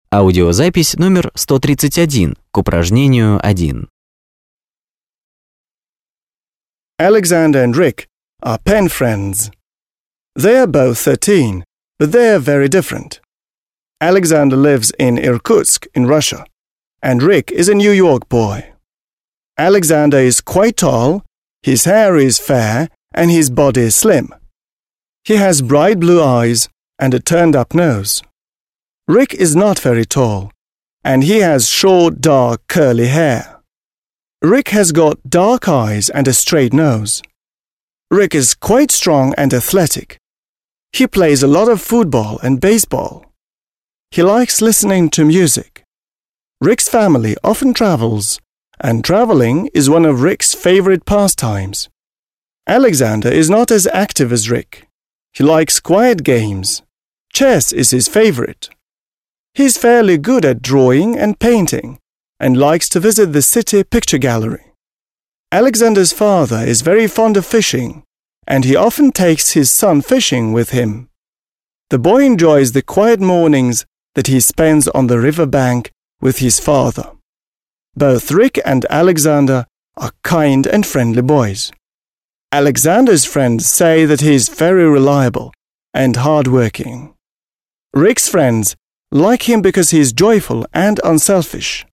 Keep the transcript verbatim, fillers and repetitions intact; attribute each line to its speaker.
Speaker 1: Аудиозапись номер сто тридцать один к упражнению один.
Speaker 2: Alexander and Rick are pen friends. They are both thirteen, but they are very different. Alexander lives in Irkutsk in Russia, and Rick is a New York boy. Alexander is quite tall, his hair is fair, and his body is slim. He has bright blue eyes and a turned-up nose. Rick is not very tall, and he has short, dark, curly hair. Rick has got dark eyes and a straight nose. Rick is quite strong and athletic. He plays a lot of football and baseball. He likes listening to music. Rick's family often travels, and traveling is one of Rick's favorite pastimes. Alexander is not as active as Rick. He likes quiet games. Chess is his favorite. He's fairly good at drawing and painting, and likes to visit the city picture gallery. Alexander's father is very fond of fishing, and he often takes his son fishing with him. The boy enjoys the quiet mornings that he spends on the river bank with his father. Both Rick and Alexander are kind and friendly boys. Alexander's friends say that he is very reliable and hardworking. Rick's friends like him because he is joyful and unselfish.